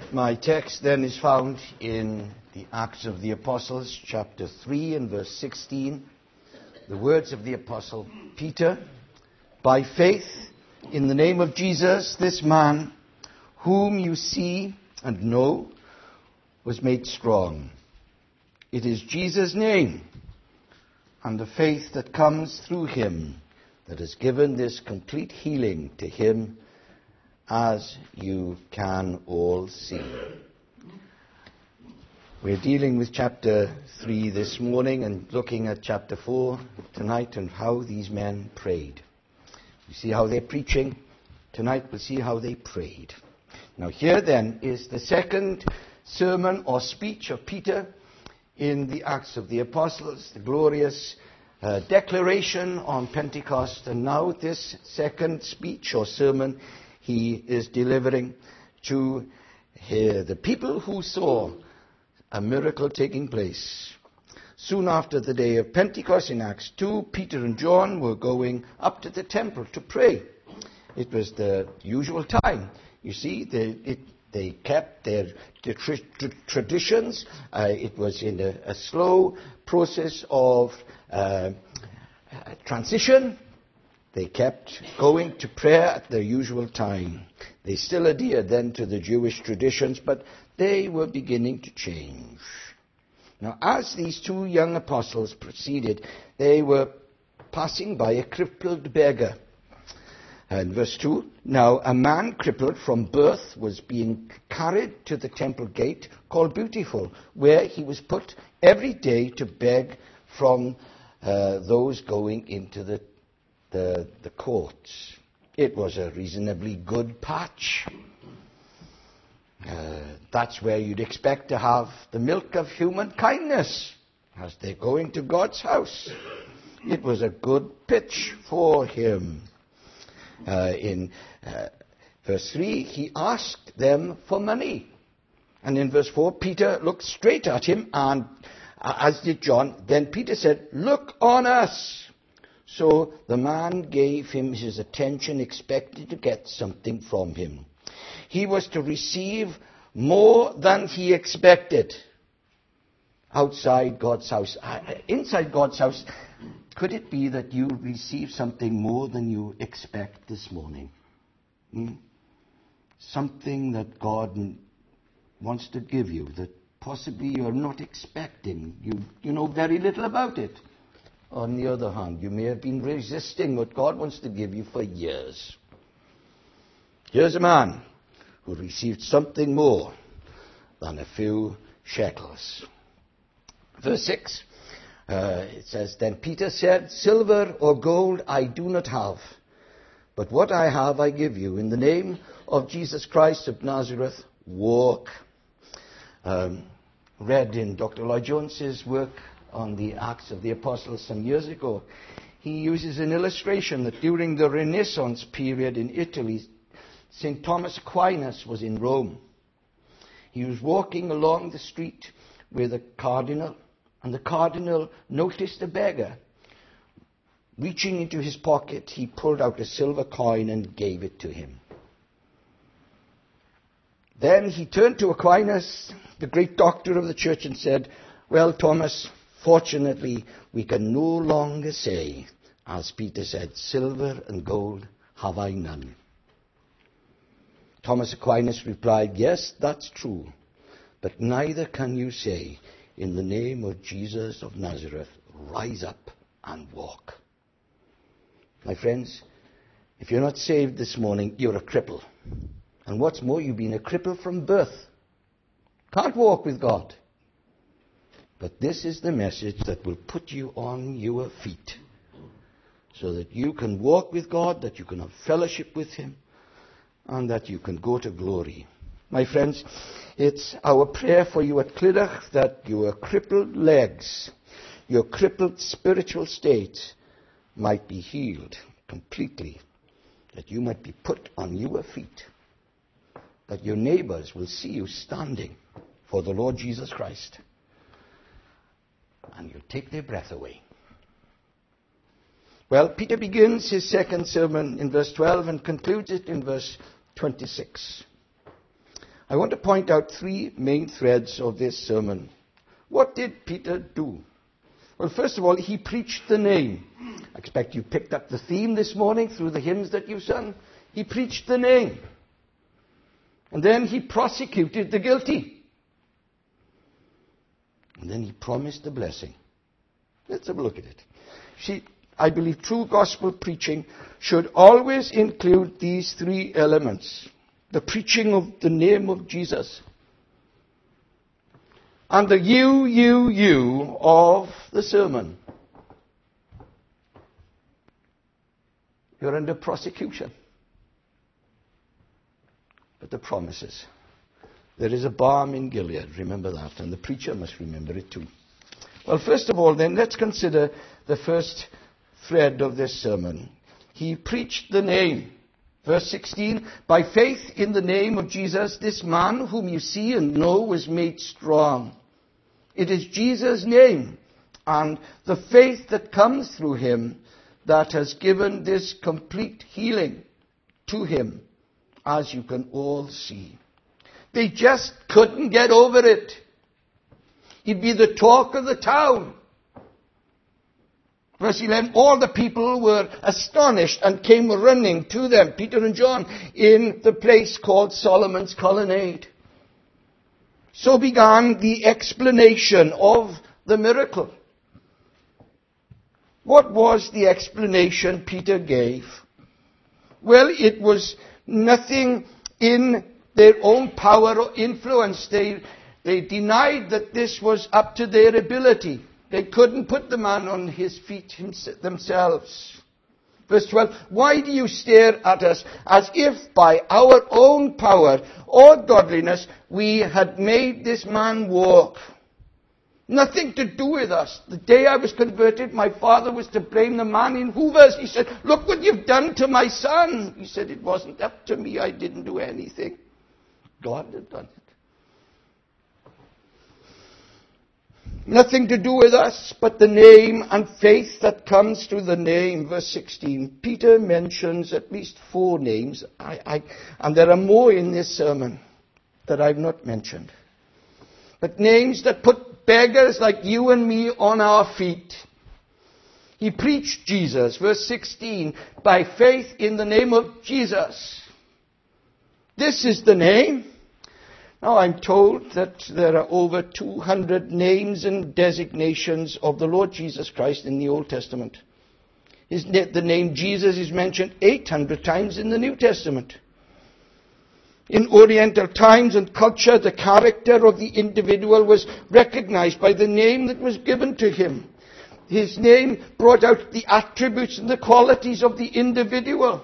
My text then is found in the Acts of the Apostles, chapter 3 and verse 16. The words of the Apostle Peter, "By faith in the name of Jesus, this man, whom you see and know, was made strong. It is Jesus' name and the faith that comes through him that has given this complete healing to him, as you can all see." We're dealing with chapter 3 this morning and looking at chapter 4 tonight and how these men prayed. We see how they're preaching. Tonight we'll see how they prayed. Now here then is the second sermon or speech of Peter in the Acts of the Apostles, the glorious declaration on Pentecost. And now this second speech or sermon he is delivering to the people who saw a miracle taking place. Soon after the day of Pentecost in Acts 2, Peter and John were going up to the temple to pray. It was the usual time. You see, they kept their traditions. It was in a slow process of transition. They kept going to prayer at their usual time. They still adhered then to the Jewish traditions, but they were beginning to change. Now, as these two young apostles proceeded, they were passing by a crippled beggar. And verse 2, "Now a man crippled from birth was being carried to the temple gate called Beautiful, where he was put every day to beg from those going into the courts." It was a reasonably good patch. That's where you'd expect to have the milk of human kindness as they're going to God's house. It was a good pitch for him. In verse 3, he asked them for money. And in verse 4, Peter looked straight at him, and as did John. Then Peter said, "Look on us." So the man gave him his attention, expecting to get something from him. He was to receive more than he expected outside God's house. Inside God's house, could it be that you receive something more than you expect this morning? Something that God wants to give you that possibly you're not expecting. You know very little about it. On the other hand, you may have been resisting what God wants to give you for years. Here's a man who received something more than a few shekels. Verse 6, it says, "Then Peter said, 'Silver or gold I do not have, but what I have I give you. In the name of Jesus Christ of Nazareth, walk.'" Read in Dr. Lloyd Jones's work on the Acts of the Apostles some years ago. He uses an illustration that during the Renaissance period in Italy, St. Thomas Aquinas was in Rome. He was walking along the street with a cardinal, and the cardinal noticed a beggar. Reaching into his pocket, he pulled out a silver coin and gave it to him. Then he turned to Aquinas, the great doctor of the church, and said, "Well, Thomas, fortunately, we can no longer say, as Peter said, 'Silver and gold have I none.'" Thomas Aquinas replied, "Yes, that's true, but neither can you say, 'In the name of Jesus of Nazareth, rise up and walk.'" My friends, if you're not saved this morning, you're a cripple. And what's more, you've been a cripple from birth. Can't walk with God. But this is the message that will put you on your feet so that you can walk with God, that you can have fellowship with him, and that you can go to glory. My friends, it's our prayer for you at Clydach that your crippled legs, your crippled spiritual state might be healed completely, that you might be put on your feet, that your neighbors will see you standing for the Lord Jesus Christ, and you'll take their breath away. Well, Peter begins his second sermon in verse 12 and concludes it in verse 26. I want to point out three main threads of this sermon. What did Peter do? Well, first of all, he preached the name. I expect you picked up the theme this morning through the hymns that you've sung. He preached the name. And then he prosecuted the guilty. And then he promised the blessing. Let's have a look at it. I believe true gospel preaching should always include these three elements. The preaching of the name of Jesus. And the you of the sermon. You're under prosecution. But the promises. There is a balm in Gilead, remember that, and the preacher must remember it too. Well, first of all then, let's consider the first thread of this sermon. He preached the name. Verse 16, by faith in the name of Jesus, this man whom you see and know was made strong. It is Jesus' name and the faith that comes through him that has given this complete healing to him, as you can all see. They just couldn't get over it. He'd be the talk of the town. Verse 11, all the people were astonished and came running to them, Peter and John, in the place called Solomon's Colonnade. So began the explanation of the miracle. What was the explanation Peter gave? Well, it was nothing in their own power or influence. They denied that this was up to their ability. They couldn't put the man on his feet themselves. Verse 12, why do you stare at us as if by our own power or godliness we had made this man walk? Nothing to do with us. The day I was converted, my father was to blame the man in Hoover's. He said, look what you've done to my son. He said, it wasn't up to me. I didn't do anything. God had done it. Nothing to do with us, but the name and faith that comes through the name. Verse 16. Peter mentions at least 4 names. And there are more in this sermon that I've not mentioned. But names that put beggars like you and me on our feet. He preached Jesus. Verse 16. By faith in the name of Jesus. This is the name. Now, I'm told that there are over 200 names and designations of the Lord Jesus Christ in the Old Testament. The name Jesus is mentioned 800 times in the New Testament. In Oriental times and culture, the character of the individual was recognized by the name that was given to him. His name brought out the attributes and the qualities of the individual.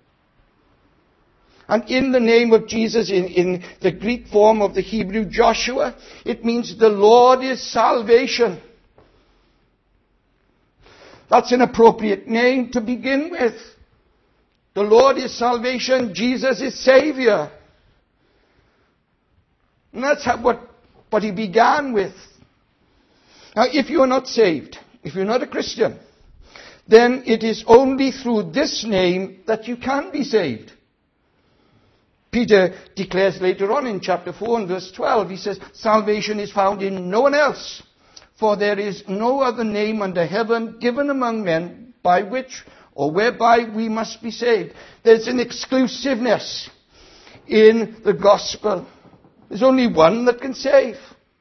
And in the name of Jesus, in the Greek form of the Hebrew Joshua, it means the Lord is salvation. That's an appropriate name to begin with. The Lord is salvation. Jesus is Savior. And that's what he began with. Now, if you are not saved, if you're not a Christian, then it is only through this name that you can be saved. Peter declares later on in chapter 4 and verse 12, he says, salvation is found in no one else, for there is no other name under heaven given among men by which or whereby we must be saved. There's an exclusiveness in the gospel. There's only one that can save.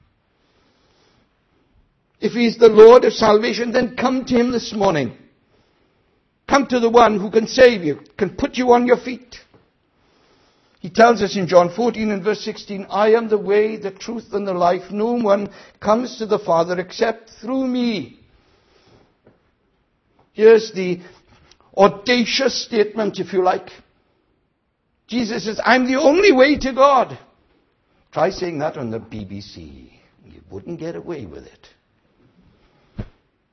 If he's the Lord of salvation, then come to him this morning. Come to the one who can save you, can put you on your feet. He tells us in John 14 and verse 16, I am the way, the truth, and the life. No one comes to the Father except through me. Here's the audacious statement, if you like. Jesus says, I'm the only way to God. Try saying that on the BBC. You wouldn't get away with it.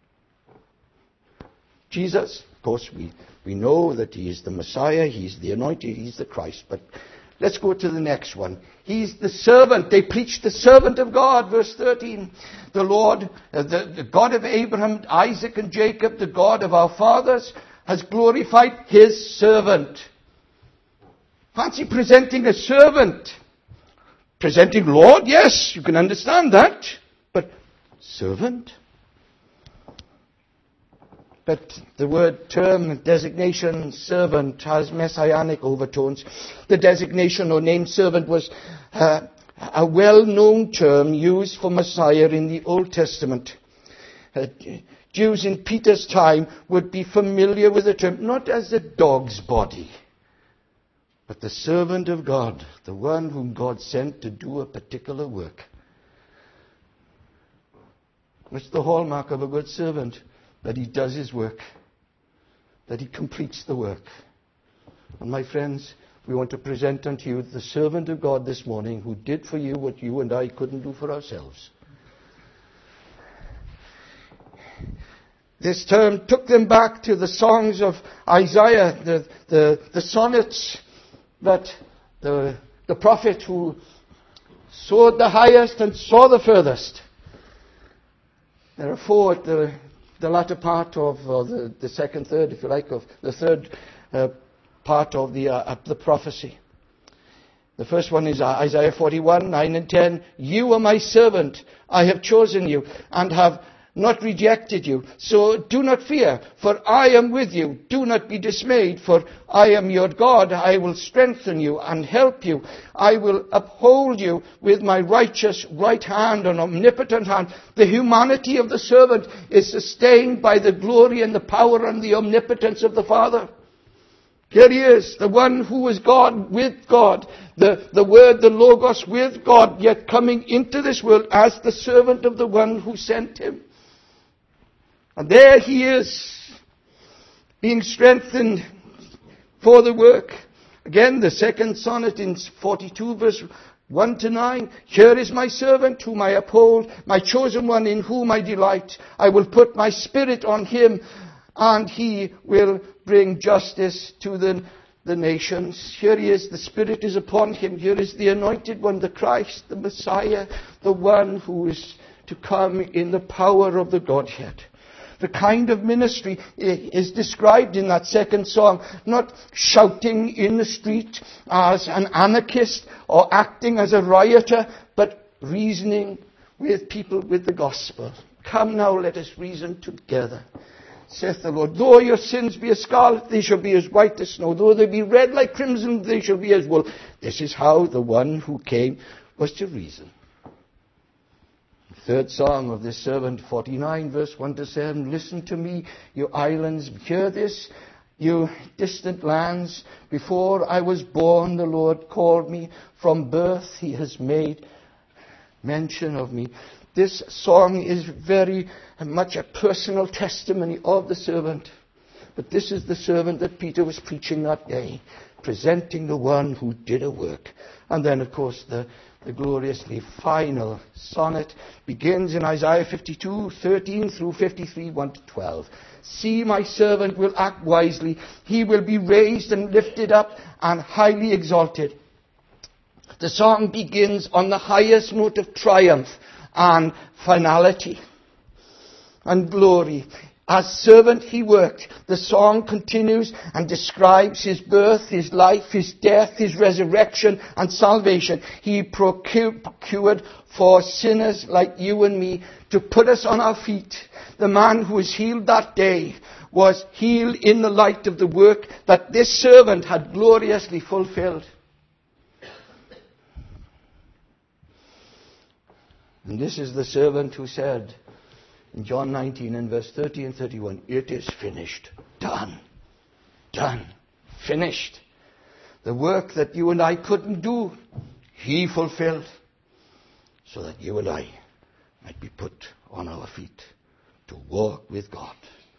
Jesus, of course, we know that he is the Messiah, he's the anointed, he's the Christ. But let's go to the next one. He's the servant. They preach the servant of God. Verse 13. The Lord, the God of Abraham, Isaac, and Jacob, the God of our fathers, has glorified his servant. Fancy presenting a servant Presenting Lord, yes, you can understand that. But servant? But the word, term, designation, servant has messianic overtones. The designation or name servant was a well-known term used for Messiah in the Old Testament. Jews in Peter's time would be familiar with the term, not as a dog's body, but the servant of God, the one whom God sent to do a particular work. What's the hallmark of a good servant? That he does his work, that he completes the work. And my friends, we want to present unto you the servant of God this morning who did for you what you and I couldn't do for ourselves. This term took them back to the songs of Isaiah, the sonnets that the prophet who soared the highest and saw the furthest. There are four at the latter part of the second third, if you like, of the third part of the prophecy. The first one is Isaiah 41, 9 and 10. You are my servant. I have chosen you and have not rejected you. So do not fear, for I am with you. Do not be dismayed, for I am your God. I will strengthen you and help you. I will uphold you with my righteous right hand and omnipotent hand. The humanity of the servant is sustained by the glory and the power and the omnipotence of the Father. Here he is, the one who is God with God, the Word, the Logos with God, yet coming into this world as the servant of the one who sent him. And there he is, being strengthened for the work. Again, the second sonnet in 42 verse 1 to 9. Here is my servant whom I uphold, my chosen one in whom I delight. I will put my spirit on him, and he will bring justice to the nations. Here he is, the Spirit is upon him. Here is the anointed one, the Christ, the Messiah, the one who is to come in the power of the Godhead. The kind of ministry is described in that second song, not shouting in the street as an anarchist or acting as a rioter, but reasoning with people with the gospel. Come now, let us reason together, saith the Lord. Though your sins be as scarlet, they shall be as white as snow. Though they be red like crimson, they shall be as wool. This is how the one who came was to reason. Third song of this servant, 49 verse 1 to 7. Listen to me, you islands, hear this, you distant lands. Before I was born, the Lord called me. From birth he has made mention of me. This song is very much a personal testimony of the servant. But this is the servant that Peter was preaching that day, presenting the one who did a work. And then, of course, the gloriously final sonnet begins in Isaiah 52, 13 through 53, 1 to 12. See, my servant will act wisely. He will be raised and lifted up and highly exalted. The song begins on the highest note of triumph and finality and glory. As servant he worked. The song continues and describes his birth, his life, his death, his resurrection and salvation. He procured for sinners like you and me to put us on our feet. The man who was healed that day was healed in the light of the work that this servant had gloriously fulfilled. And this is the servant who said, in John 19 and verse 30 and 31, it is finished. Done. Done. Finished. The work that you and I couldn't do, he fulfilled. So that you and I might be put on our feet to walk with God.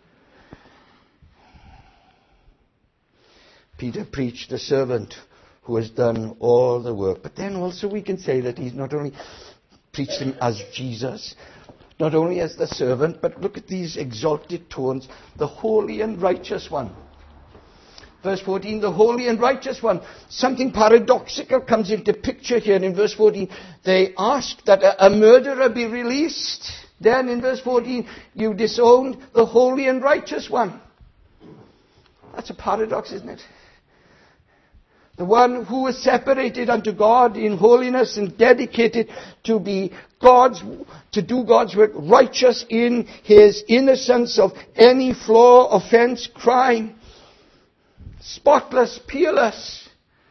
Peter preached the servant who has done all the work. But then also we can say that he's not only preached him as Jesus, not only as the servant, but look at these exalted tones. The holy and righteous one. Verse 14, the holy and righteous one. Something paradoxical comes into picture here in verse 14. They ask that a murderer be released. Then in verse 14, you disowned the holy and righteous one. That's a paradox, isn't it? The one who was separated unto God in holiness and dedicated to do God's work, righteous in his innocence of any flaw, offense, crime, spotless, peerless.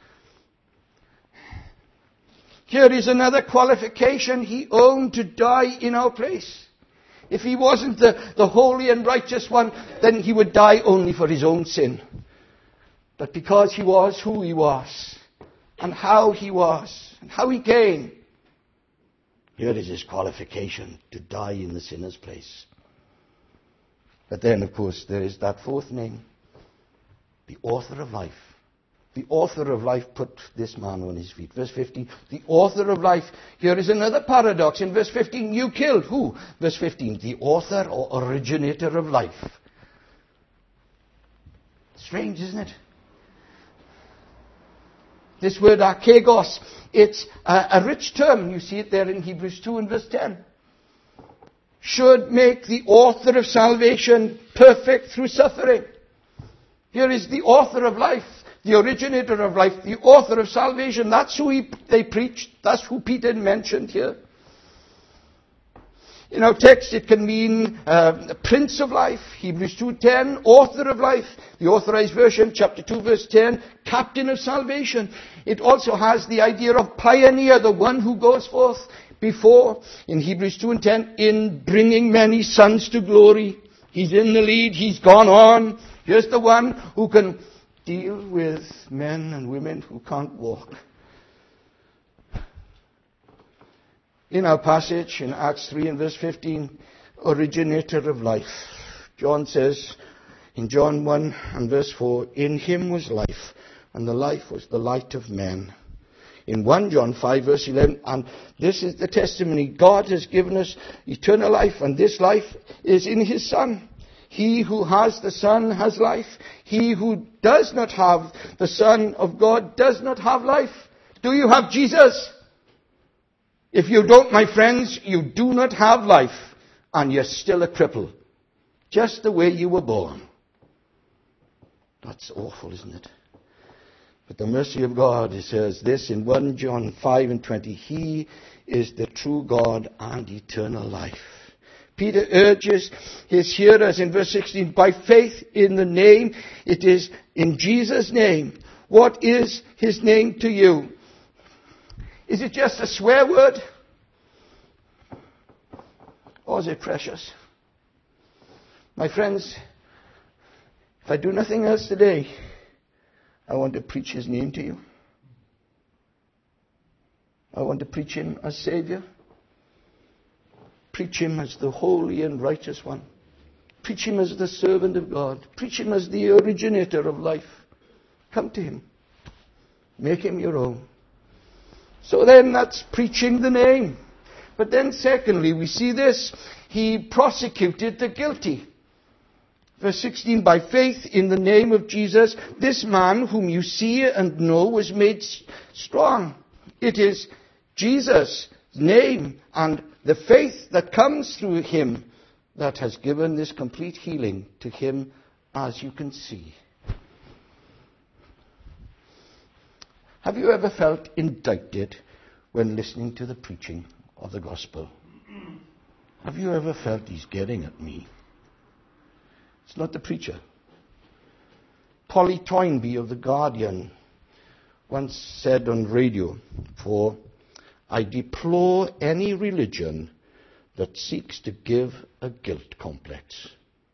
Here is another qualification. He owned to die in our place. If he wasn't the holy and righteous one, then he would die only for his own sin. But because he was who he was, and how he was, and how he came, here is his qualification, to die in the sinner's place. But then, of course, there is that fourth name, the author of life. The author of life put this man on his feet. Verse 15, the author of life. Here is another paradox. In verse 15, you killed who? Verse 15, the author or originator of life. Strange, isn't it? This word archegos, it's a rich term. You see it there in Hebrews 2 and verse 10. Should make the author of salvation perfect through suffering. Here is the author of life, the originator of life, the author of salvation. That's who they preached. That's who Peter mentioned here. In our text, it can mean Prince of Life, Hebrews 2:10, Author of Life, the Authorized Version, chapter 2, verse 10, Captain of Salvation. It also has the idea of pioneer, the one who goes forth before, in Hebrews 2:10, in bringing many sons to glory. He's in the lead, he's gone on. Here's the one who can deal with men and women who can't walk. In our passage in Acts 3 and verse 15, originator of life. John says in John 1 and verse 4, in him was life, and the life was the light of men. In 1 John 5 verse 11, and this is the testimony, God has given us eternal life, and this life is in his Son. He who has the Son has life. He who does not have the Son of God does not have life. Do you have Jesus? If you don't, my friends, you do not have life, and you're still a cripple, just the way you were born. That's awful, isn't it? But the mercy of God, it says this in 1 John 5 and 20, he is the true God and eternal life. Peter urges his hearers in verse 16, by faith in the name, it is in Jesus' name. What is his name to you? Is it just a swear word? Or is it precious? My friends, if I do nothing else today, I want to preach his name to you. I want to preach him as Savior. Preach him as the holy and righteous one. Preach him as the servant of God. Preach him as the originator of life. Come to him. Make him your own. So then that's preaching the name. But then secondly, we see this. He prosecuted the guilty. Verse 16, by faith in the name of Jesus, this man whom you see and know was made strong. It is Jesus' name and the faith that comes through him that has given this complete healing to him, as you can see. Have you ever felt indicted when listening to the preaching of the gospel? Have you ever felt he's getting at me? It's not the preacher. Polly Toynbee of The Guardian once said on radio, for I deplore any religion that seeks to give a guilt complex.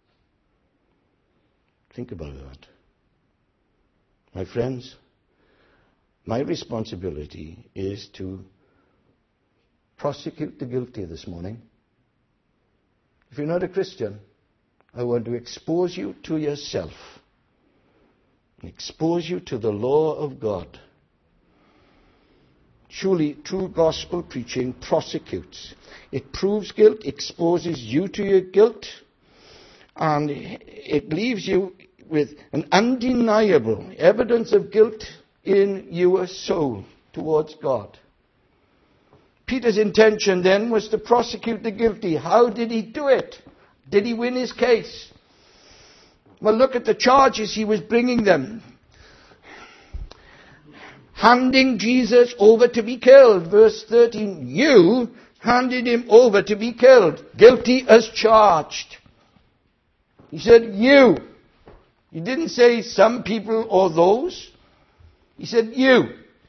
Think about that. My friends, my responsibility is to prosecute the guilty this morning. If you're not a Christian, I want to expose you to yourself. Expose you to the law of God. Surely, true gospel preaching prosecutes. It proves guilt, exposes you to your guilt, and it leaves you with an undeniable evidence of guilt in your soul towards God. Peter's intention then was to prosecute the guilty. How did he do it? Did he win his case? Well, look at the charges he was bringing them. handing Jesus over to be killed. Verse 13, you handed him over to be killed, guilty as charged. He said, you. He didn't say some people or those. He said, you.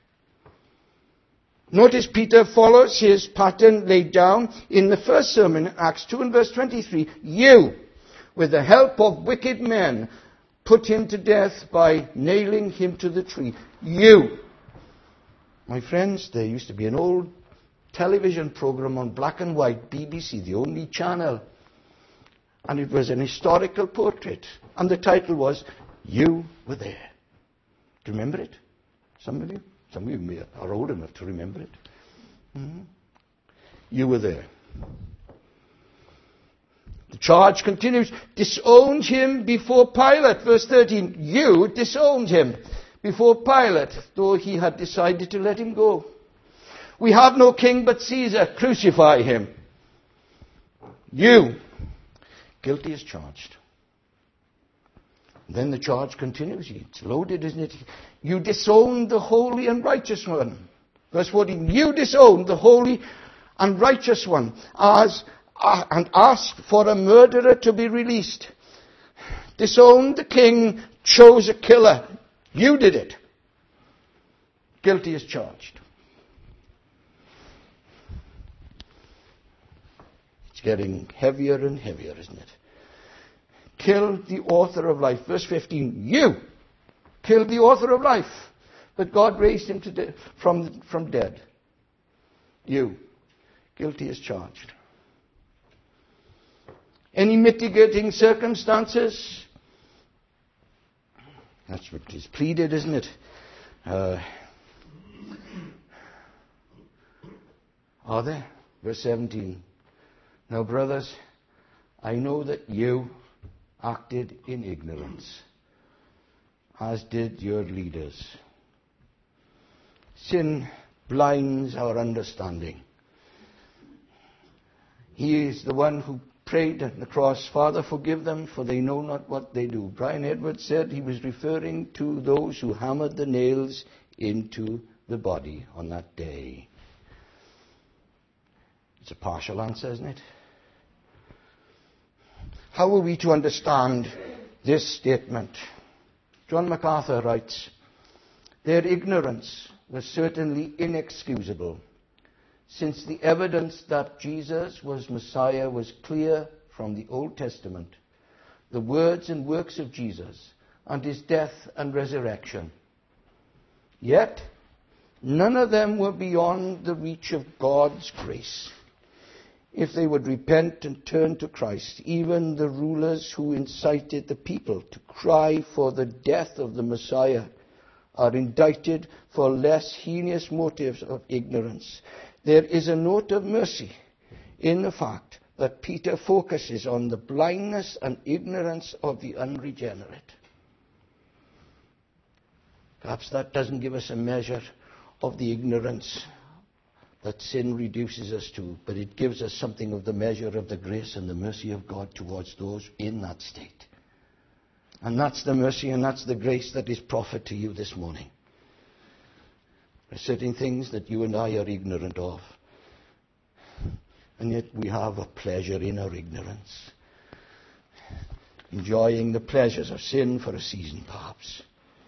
Notice Peter follows his pattern laid down in the first sermon, Acts 2 and verse 23. You, with the help of wicked men, put him to death by nailing him to the tree. You. My friends, there used to be an old television program on black and white, BBC, the only channel. And it was an historical portrait. And the title was, You Were There. Do you remember it? Some of you? Some of you are old enough to remember it. Mm-hmm. You were there. The charge continues, disowned him before Pilate. Verse 13, you disowned him before Pilate, though he had decided to let him go. We have no king but Caesar. Crucify him. You, guilty as charged. Then the charge continues. It's loaded, isn't it? You disowned the holy and righteous one. Verse 14, you disowned the holy and righteous one and asked for a murderer to be released. Disowned the king, chose a killer. You did it. Guilty as charged. It's getting heavier and heavier, isn't it? Killed the author of life. Verse 15, you killed the author of life, but God raised him from dead. You, guilty as charged. Any mitigating circumstances? That's what is pleaded, isn't it? Are there? Verse 17. Now, brothers, I know that you acted in ignorance, as did your leaders. Sin blinds our understanding. He is the one who prayed at the cross, Father, forgive them, for they know not what they do. Brian Edwards said he was referring to those who hammered the nails into the body on that day. It's a partial answer, isn't it? How are we to understand this statement? John MacArthur writes, their ignorance was certainly inexcusable, since the evidence that Jesus was Messiah was clear from the Old Testament, the words and works of Jesus, and his death and resurrection. Yet, none of them were beyond the reach of God's grace. If they would repent and turn to Christ, even the rulers who incited the people to cry for the death of the Messiah are indicted for less heinous motives of ignorance. There is a note of mercy in the fact that Peter focuses on the blindness and ignorance of the unregenerate. Perhaps that doesn't give us a measure of the ignorance that sin reduces us to, but it gives us something of the measure of the grace and the mercy of God towards those in that state. And that's the mercy and that's the grace that is proffered to you this morning. There are certain things that you and I are ignorant of, and yet we have a pleasure in our ignorance, enjoying the pleasures of sin for a season perhaps.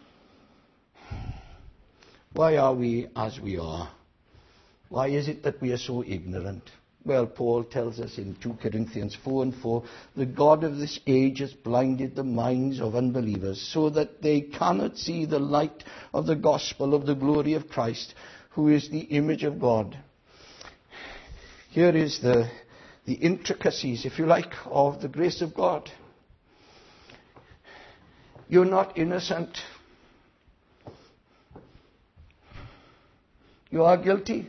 Why are we as we are? Why is it that we are so ignorant? Well, Paul tells us in 2 Corinthians 4:4, the God of this age has blinded the minds of unbelievers so that they cannot see the light of the gospel of the glory of Christ, who is the image of God. Here is the intricacies, if you like, of the grace of God. You're not innocent. You are guilty.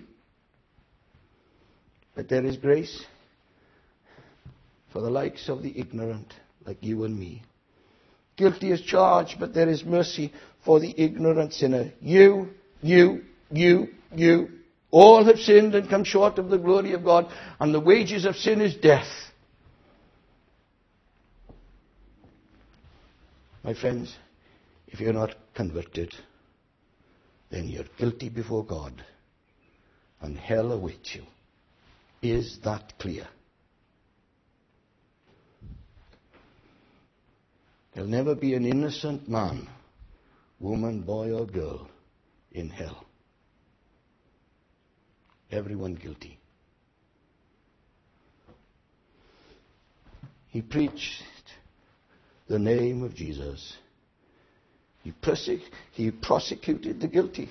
But there is grace for the likes of the ignorant, like you and me. Guilty as charged, but there is mercy for the ignorant sinner. You. All have sinned and come short of the glory of God, and the wages of sin is death. My friends, if you're not converted, then you're guilty before God, and hell awaits you. Is that clear? There'll never be an innocent man, woman, boy, or girl in hell. Everyone guilty. He preached the name of Jesus. He prosecuted the guilty.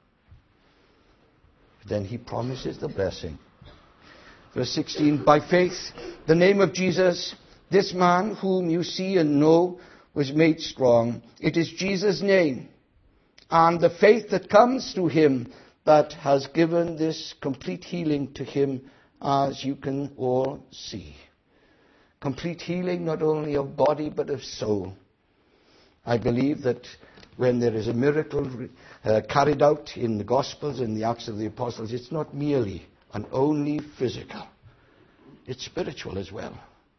Then he promises the blessing. Verse 16, by faith, the name of Jesus, this man whom you see and know, was made strong. It is Jesus' name and the faith that comes through him that has given this complete healing to him, as you can all see. Complete healing not only of body but of soul. I believe that when there is a miracle carried out in the Gospels and the Acts of the Apostles, it's not merely and only physical. It's spiritual as well.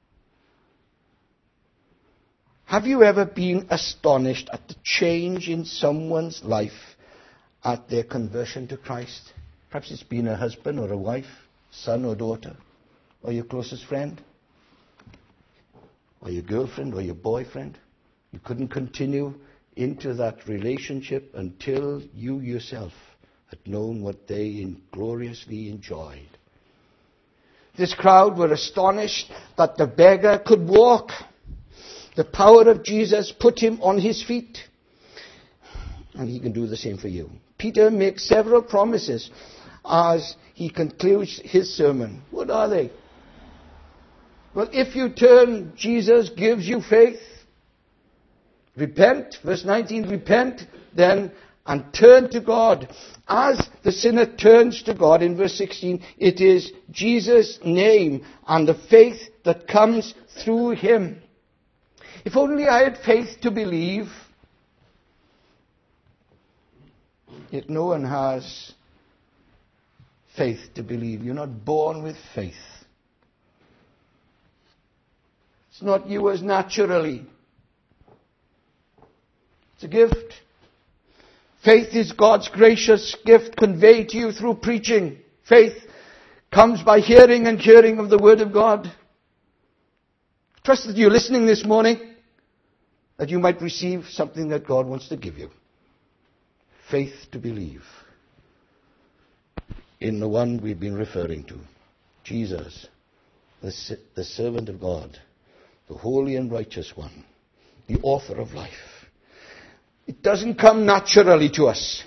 Have you ever been astonished at the change in someone's life at their conversion to Christ? Perhaps it's been a husband or a wife, son or daughter, or your closest friend, or your girlfriend or your boyfriend. You couldn't continue into that relationship until you yourself had known what they gloriously enjoyed. This crowd were astonished that the beggar could walk. The power of Jesus put him on his feet. And he can do the same for you. Peter makes several promises as he concludes his sermon. What are they? Well, if you turn, Jesus gives you faith. Repent, verse 19, repent then and turn to God. As the sinner turns to God in verse 16, it is Jesus' name and the faith that comes through him. If only I had faith to believe. Yet no one has faith to believe. You're not born with faith. It's not yours naturally. It's a gift. Faith is God's gracious gift conveyed to you through preaching. Faith comes by hearing and hearing of the Word of God. Trust that you're listening this morning, that you might receive something that God wants to give you. Faith to believe in the one we've been referring to. Jesus, the servant of God, the holy and righteous one, the author of life. It doesn't come naturally to us.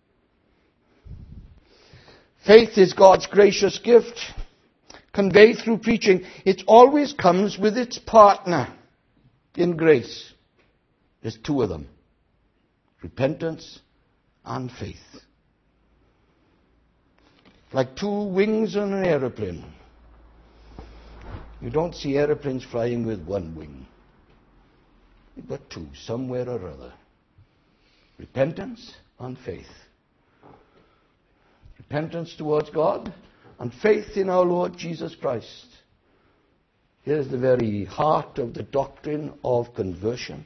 Faith is God's gracious gift conveyed through preaching. It always comes with its partner in grace. There's two of them. Repentance and faith. Like two wings on an aeroplane. You don't see aeroplanes flying with one wing. You've got two, somewhere or other. Repentance and faith. Repentance towards God and faith in our Lord Jesus Christ. Here's the very heart of the doctrine of conversion.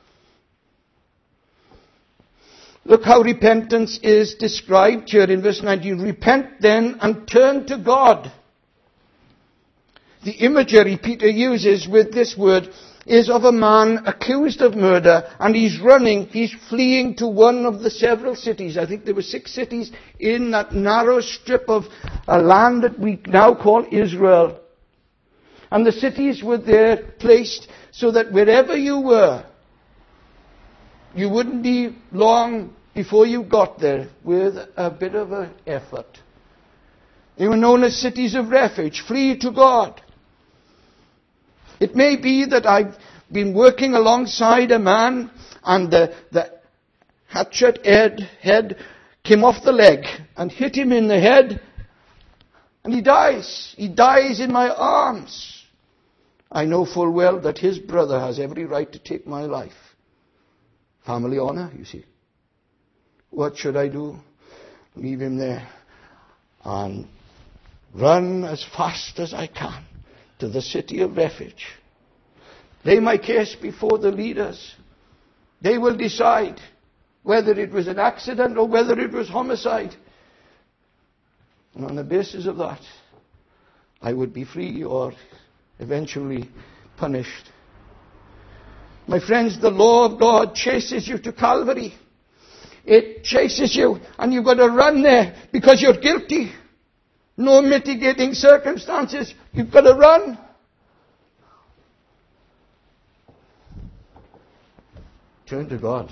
Look how repentance is described here in verse 19. Repent then and turn to God. The imagery Peter uses with this word is of a man accused of murder, and he's fleeing to one of the several cities. I think there were 6 cities in that narrow strip of land that we now call Israel. And the cities were there placed so that wherever you were, you wouldn't be long before you got there with a bit of an effort. They were known as cities of refuge. Flee to God. It may be that I've been working alongside a man and the hatchet head came off the leg and hit him in the head and he dies. He dies in my arms. I know full well that his brother has every right to take my life. Family honor, you see. What should I do? Leave him there and run as fast as I can to the city of refuge. Lay my case before the leaders. They will decide whether it was an accident or whether it was homicide. And on the basis of that, I would be free or eventually punished. My friends, the law of God chases you to Calvary. It chases you, and you've got to run there because you're guilty. No mitigating circumstances. You've got to run. Turn to God.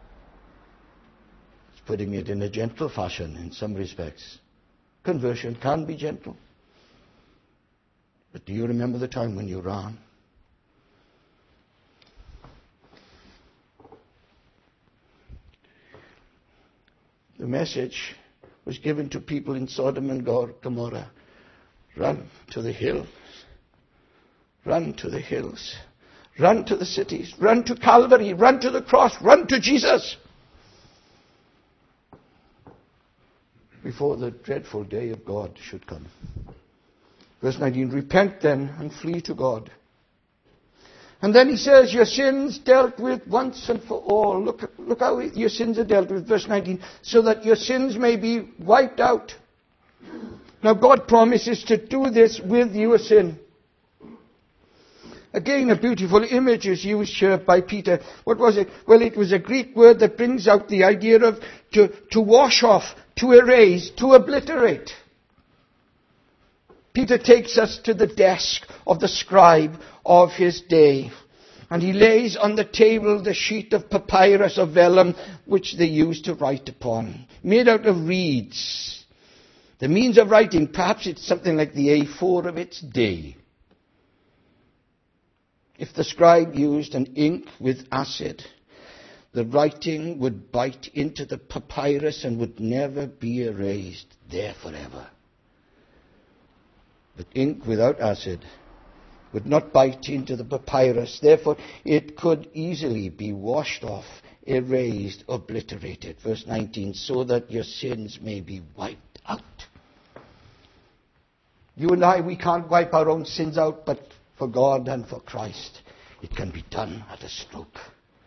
It's putting it in a gentle fashion in some respects. Conversion can be gentle. But do you remember the time when you ran? The message was given to people in Sodom and Gomorrah. Run to the hills. Run to the hills. Run to the cities. Run to Calvary. Run to the cross. Run to Jesus. Before the dreadful day of God should come. Verse 19, repent then and flee to God. And then he says, your sins dealt with once and for all. Look how your sins are dealt with. Verse 19, so that your sins may be wiped out. Now God promises to do this with your sin. Again, a beautiful image is used here by Peter. What was it? Well, it was a Greek word that brings out the idea of to wash off, to erase, to obliterate. Peter takes us to the desk of the scribe of his day. And he lays on the table the sheet of papyrus or vellum which they used to write upon, made out of reeds. The means of writing, perhaps it's something like the A4 of its day. If the scribe used an ink with acid, the writing would bite into the papyrus and would never be erased, there forever. But ink without acid would not bite into the papyrus. Therefore, it could easily be washed off, erased, obliterated. Verse 19, so that your sins may be wiped out. You and I, we can't wipe our own sins out, but for God and for Christ, it can be done at a stroke.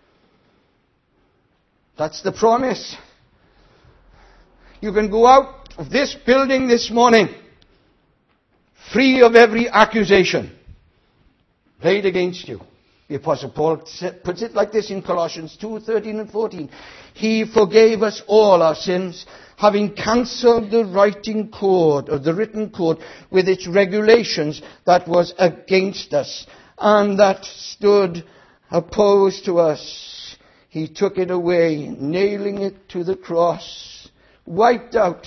That's the promise. You can go out of this building this morning free of every accusation laid against you. The Apostle Paul puts it like this in Colossians 2:13 and 14. He forgave us all our sins, having cancelled the written code with its regulations that was against us and that stood opposed to us. He took it away, nailing it to the cross, wiped out.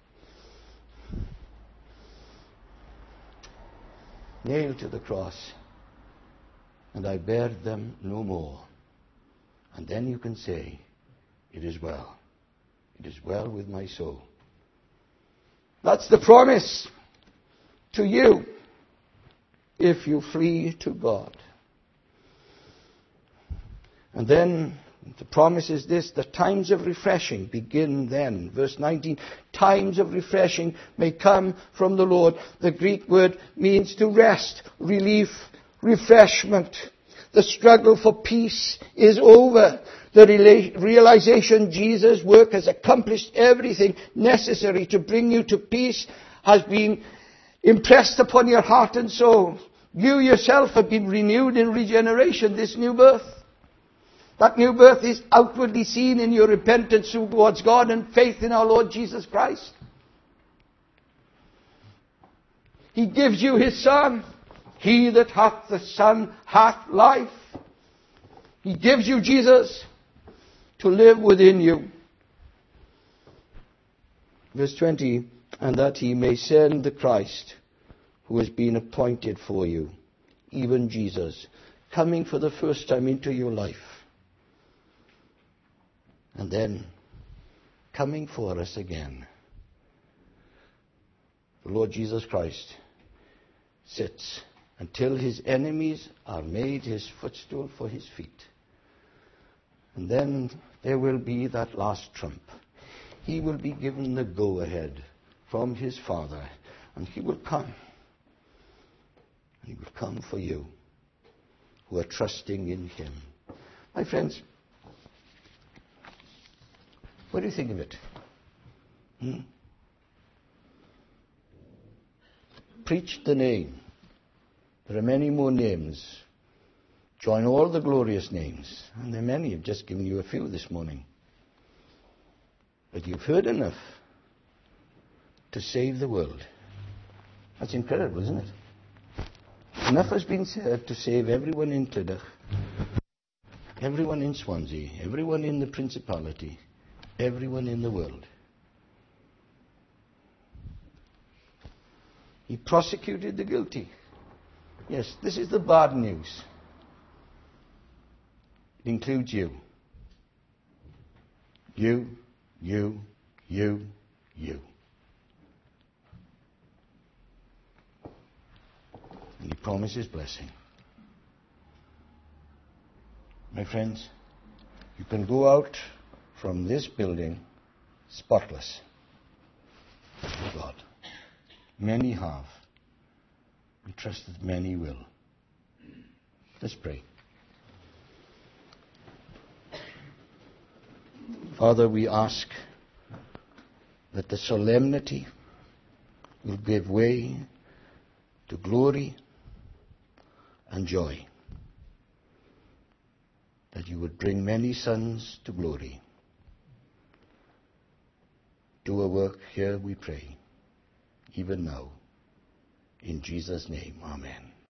Nailed to the cross. And I bear them no more. And then you can say, it is well. It is well with my soul. That's the promise to you if you flee to God. And then the promise is this, the times of refreshing begin then. Verse 19, times of refreshing may come from the Lord. The Greek word means to rest, relief, refreshment. The struggle for peace is over. The realization Jesus' work has accomplished everything necessary to bring you to peace has been impressed upon your heart and soul. You yourself have been renewed in regeneration, this new birth. That new birth is outwardly seen in your repentance towards God and faith in our Lord Jesus Christ. He gives you His Son. He that hath the Son hath life. He gives you Jesus to live within you. Verse 20, and that He may send the Christ who has been appointed for you, even Jesus, coming for the first time into your life. And then coming for us again. The Lord Jesus Christ sits until His enemies are made His footstool for His feet. And then there will be that last trump. He will be given the go-ahead from His Father. And He will come. He will come for you who are trusting in Him. My friends, What do you think of it? Preach the name. There are many more names. Join all the glorious names. And there are many. I've just given you a few this morning. But you've heard enough to save the world. That's incredible, isn't it? Enough has been said to save everyone in Clydach, everyone in Swansea, everyone in the Principality, everyone in the world. He prosecuted the guilty. Yes, this is the bad news. It includes you. You. And he promises blessing. My friends, you can go out from this building spotless with God. Many have. We trust that many will. Let's pray. Father, we ask that the solemnity will give way to glory and joy, that you would bring many sons to glory. Do a work here, we pray, even now. In Jesus' name, amen.